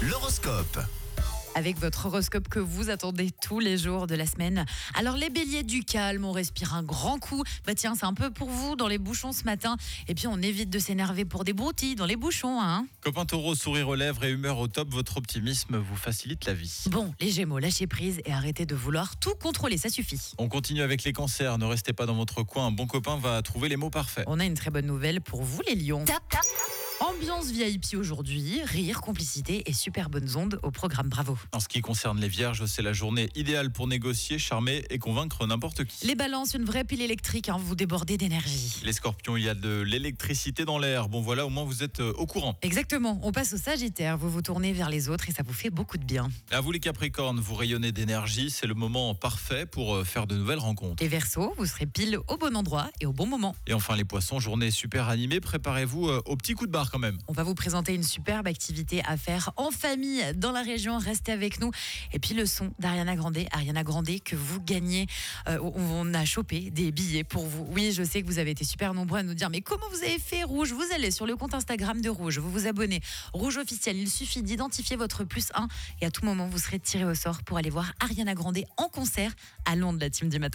L'horoscope. Avec votre horoscope que vous attendez tous les jours de la semaine. Alors les béliers, du calme, on respire un grand coup. Tiens, c'est un peu pour vous dans les bouchons ce matin. Et puis on évite de s'énerver pour des broutilles dans les bouchons. Copain taureau, sourire aux lèvres et humeur au top, votre optimisme vous facilite la vie. Bon, les gémeaux, lâchez prise et arrêtez de vouloir tout contrôler, ça suffit. On continue avec les cancers, ne restez pas dans votre coin, un bon copain va trouver les mots parfaits. On a une très bonne nouvelle pour vous les lions. Ambiance VIP aujourd'hui, rire, complicité et super bonnes ondes au programme, bravo. En ce qui concerne les vierges, c'est la journée idéale pour négocier, charmer et convaincre n'importe qui. Les balances, une vraie pile électrique, vous débordez d'énergie. Les scorpions, il y a de l'électricité dans l'air. Bon voilà, au moins vous êtes au courant. Exactement, on passe au sagittaire, vous vous tournez vers les autres et ça vous fait beaucoup de bien. À vous les capricornes, vous rayonnez d'énergie, c'est le moment parfait pour faire de nouvelles rencontres. Et Verseau, vous serez pile au bon endroit et au bon moment. Et enfin les poissons, journée super animée, préparez-vous au petit coup de barre quand même. On va vous présenter une superbe activité à faire en famille dans la région. Restez avec nous. Et puis le son d'Ariana Grande, que vous gagnez. On a chopé des billets pour vous. Oui, je sais que vous avez été super nombreux à nous dire mais comment vous avez fait Rouge? Vous allez sur le compte Instagram de Rouge, vous vous abonnez. Rouge officiel, il suffit d'identifier votre +1 et à tout moment vous serez tiré au sort pour aller voir Ariana Grande en concert à Londres, la team du matin.